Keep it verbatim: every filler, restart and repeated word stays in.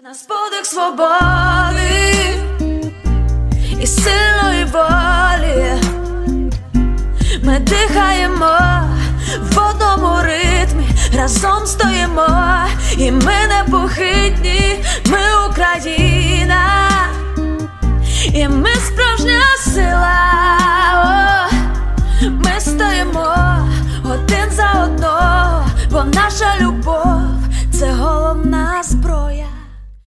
Нас подих свободи і сильної волі. Ми дихаємо в одному ритмі, разом стоїмо, і ми непохитні, ми Україна, і ми справжня сила. О, ми стоїмо один за одного, бо наша любов – це головна зброя.